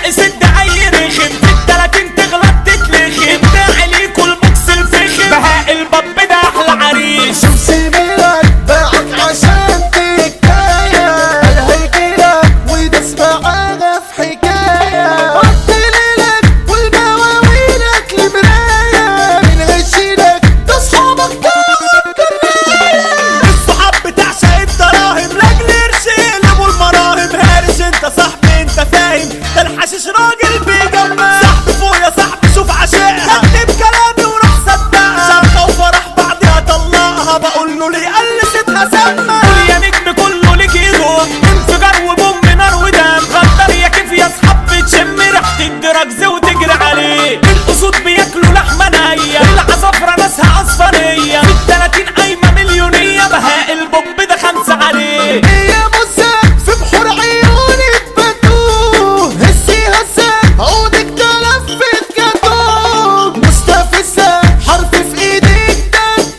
ناقص الدعاية رخم في ال30 تغلط تتلخم داعي ليكوا المكس الفخم بهاء الباب ده احلى عريس شمسي ميلك باعك عشان تكاية هيجيلك ويدس معاها في حكاية قط ليلك والمواويلك لمراية من هشيلك ده صحابك كلهم كراية. الصحاب بتعشق الدراهم لاجل قرشين ابو المراهم هارش انت صاحبي انت فاهم ده الحشيش راجل بيجمع صاحبي فوق يا صاحبي شوف عشاقها كتب كلامي وروح صدقها شبكة وفرح بعدها طلقها بقول له ليه قلستها سما قول يا نجم كله ليك يدوم انفجار وبوم نار ودم غدر يا كيف يا اصحاب بتشم ريحة الدراجز وتجري عليه الاسود بياكلوا لحمة نية العصافرة ناسها اصفرية في ال30 قايمة مليونية بهاء البوب ده 5 عليه يا موسى في بحور عيونك بتوه هسي هسه عودك تلفت كتوه مستفزة حرف في ايدك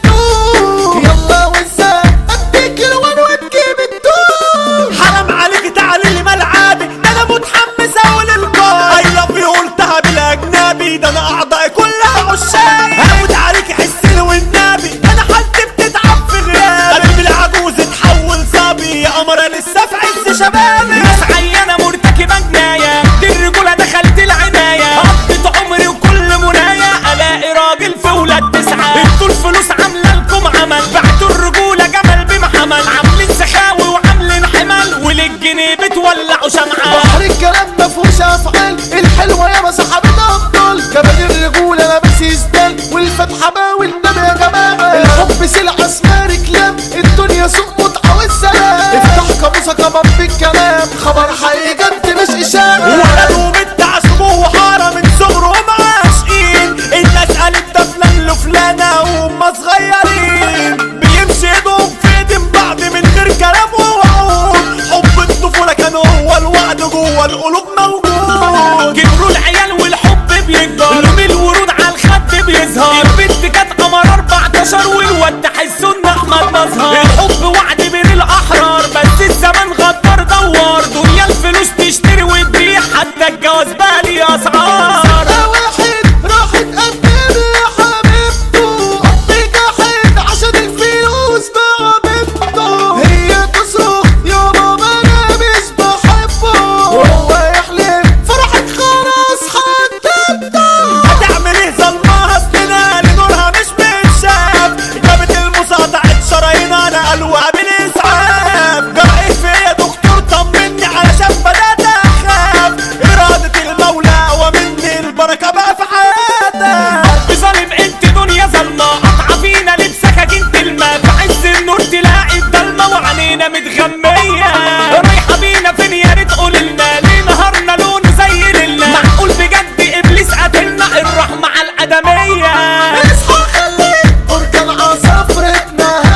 تاتوه يلا وزة اديك الوان وابكي بالدوه حرام عليك تعالي لي ملعبي ده انا متحمس اقول الجول اي لاف يو قلتها بالاجنبي ده انا اعضائي كلها عشاق هموت عليك حسين والنبي انا حالتي بتتعب في غيابي قلبي العجوز اتحول صبي يا قمرة لسه في عز شبابي ناس عيانة مرتكبة جناية دي الرجولة دخلت العناية قضيت عمري وكل منايا الاقي راجل في ولاد 9 انتوا الفلوس عاملة لكم عمل بعتوا الرجولة جمل بمحمل عاملين سخاوي وعاملين حمل وللجنيه بتولعوا شمعة بحر الكلام مفهوش افعال الحلوة يا صاحبتها افضل كمان الرجولة لابس يسدل والفتحة باوي النبي يا جماعة الحب سلعة اسمها ركلام الدنيا سوق متعة والسلام افتح قاموسة كمان بالكلام خبر حقيقي جد مش اشاعة ولد وبنت عاشقوه وحارة من صغرهم عاشقين الناس قالت ده فلان لفلانة وهم صغيرين بيمشي ايدهم في ايدين بعض من غير كلام ووعود حب الطفولة كان هو الوعد جوه القلوب موجود كبروا العيال والحب بيكبر لون الورود على الخد بيظهر البنت كانت قمر 14 والواد تحسوا ان احمد مظهر الحب وعد بين الاحرار بس الزمان غدار دوار دنيا الفلوس تشتري وتبيع حتى الجواز بالي اسعار ده واحد راح اتقدم لحبيبته قضي جاحد عشان الفلوس بعبيبته هي تصرخ يا بابا انا مش بحبه وهو يحلف فرحك خلاص حددته هتعمل ايه ظلمها سنينها لنورها مش بتشاف جابت المساطعة شرايينها نقلوها بالاسعاف جرى ايه في يا دكتور طمني علشان بدأت اخاف ارادة المولى ومني البركة بقى في حياتك رب ظالم انت دنيا ظلمة قطعة فينا لبسك اجنت الماء في عز النور تلاقي الضلمة وعينينا متغمية رايحة بينا فين يا ريت قوللنا ليه نهارنا لونه زي ليلنا معقول بجد ابليس قاتلنا الرحمة على الادمية اصحى خليك بركان عصافرة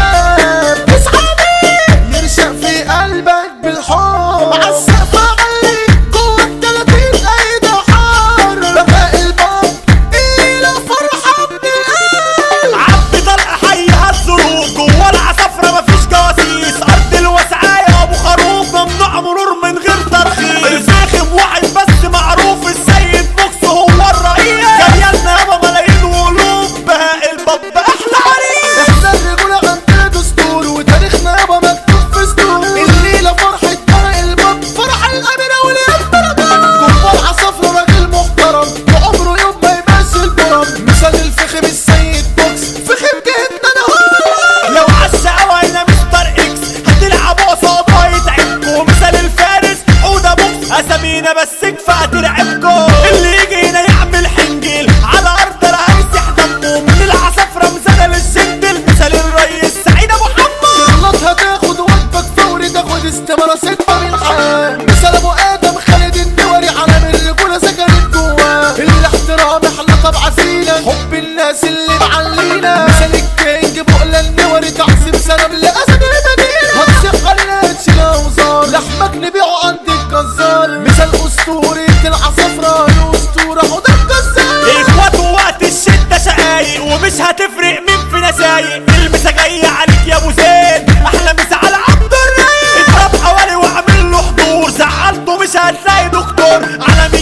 نهار اصحى بيه يرشق في قلبك بالحب عالسقف علي جوه ال30 ايد حار بهاء الباب الى فرحة من القلب عبي طلق حيها الظروف جوه العصافرة مفيش جواسيس ارض الوسعاية ابو خروف ممنوع مرور من غير ترخيص الفاخم واحد بس معروف السيد بوكس هو الرئيس جايلنا يابا ملايين وقلوب بهاء الباب احلى عريس احنا الرجولة عندنا دستور وتاريخنا يابا مكتوب في سطور الليلة فرحة بهاء الباب فرح الأميرة والإمبراطور جوه العصافرة راجل محترم وعمره يوم ما يمشي البرم مثال الفخم السيد بوكس فخم جدا هو لو عالشقاوة هنا مستر اكس هتلعبوا قصاده هيتعبكوا مثال الفارس حودة بوكس اسامينا بس كفاية ترعبكوا اللي يجي هنا يعمل حنجيل على ارض رئيس يحتموا من العصافرة مزادة للجندل مثال الريس سعيد ابو حمو تغلط هتاخد وجبك فوري تاخد استمارة 6 من الحياة مثال ابو ادم خالد النوري عالم الرجولة سكنت جواه الاحترام احلى طبعا فينا حب الناس اللي معلينا مثال الكينج بقلة النوري تعصيب سلام لأسد المدينة هتصيح علينا تشيل اوزار لحمك نبيعه عند الجزار مثال اسطورة العصافرة الاسطورة حوض الجزار اخواته وقت الشدة شقايق ومش هتفرق مين فينا سايق المسا جاية عليك يا ابو زيد احلى مسا على عبد الرايق اضرب حوالي واعمل له حضور زعلته مش هتلاقي دكتور على